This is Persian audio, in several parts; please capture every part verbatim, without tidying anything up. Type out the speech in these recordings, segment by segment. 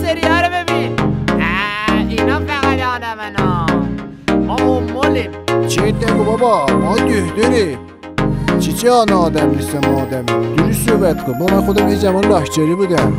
سری ها رو ببین. اینا فقط آدمن ها، ما امولیم. چی نگو بابا، ما دهدری. چی چی آن آدم نیستم آدمی. دوری صحبت کن. با من خودم یه زمان لاکچری بودم.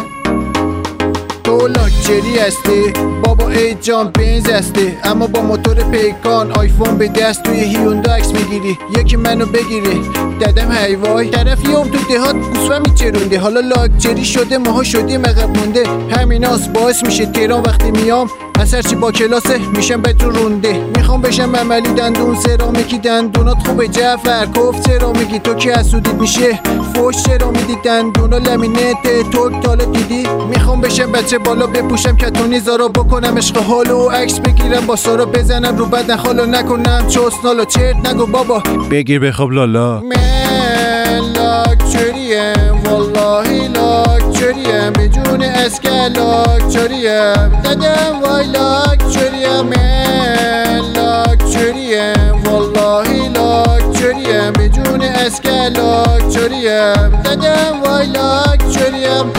تو لاکچری هستی بابا، ای جان بنز هستی، اما با موتور پیکان آیفون به دست توی هیوندا عکس میگیری. یکی منو بگیری دادم هیوای طرف یوم تو دهات گوسفند میچرونده. حالا لاکچری شده ماها شدیم عقب مونده. همیناس باعث میشه تهران وقتی میام از هرچی با کلاسه میشم بدرو رونده. میخوام بشم عملی دندون سرامیکی، دندونات خوبه جعفر کف چرا میگی؟ تو که حسودیت میشه فوش چرا میدی؟ دندونا لمینت توک تالا دیدی؟ میخوام بشم بچه بالا بپوشم کتونی زارا، بکنم عشق حالو و عکس بگیرم با سارا، بزنم رو بدن خالو نکنم چوسنالو. چرت نگو بابا بگیر بخواب لالا. من لاکچریم والله لاکچریم، بدون اسکر لاکچریم دادم وای لاکچریم. من لاکچریم والله لاکچریم، بدون اسکر لاکچریم دادم وای لاکچریم.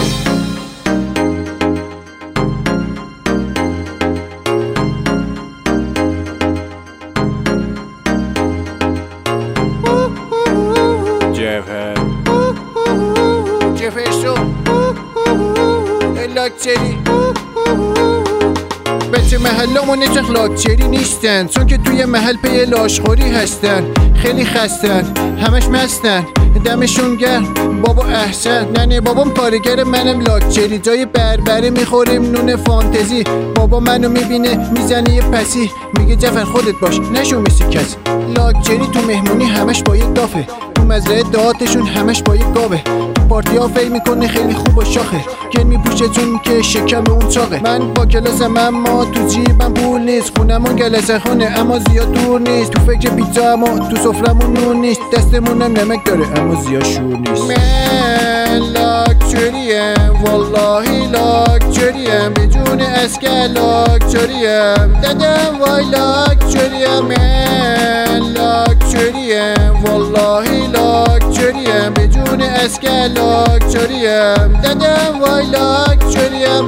جفه جفشو لاکچری بچه محلمون چخ لاکچری نیستن، چون که توی محل پی لاشخوری هستن. خیلی خستن همش مستن دمشون گرم بابا احسن. ننه بابام کارگر منم لاکچری، جای بربره میخوریم نون فانتزی. بابا منو میبینه میزنه یه پسی، میگه جفر خودت باش نشو مثل کسی. لاکچری تو مهمونی همش با یک دافه، تو مزرعه دهاتشون همش با یک گاوه. تو پارتی ها فکر میکنه خیلی خوب و شاخه، گل میپوشه چون که شکم اون چاقه. من با کلاسم اما تو جیبم پول نیست، خونمون گلسه خونه اما زیاد دور نیست. تو فکر پیتزا اما تو سفرمون نون نیست، دستمونم نمک داره اما زیاد شور نیست. من لاکچریم والله لاکچریم، بدون اسکر لاکچریم دادم وای لاکچریم. من لاکچریم والله لاکچریم، بدون اسکر لاکچریم دادم وای لاکچریم.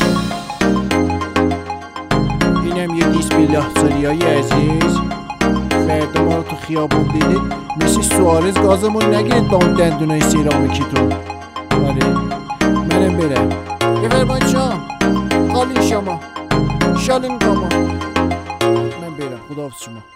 اینم یه دیس بیله سالیای عزیز. فردا ما رو تو خیابون دیدید مثل سوارز گازمون نگیرید با اون دندونای سیرامیکیتون. آره منم برم. یه فرمان شام خالی شما شالین گاما. من برم خداحافظ شما.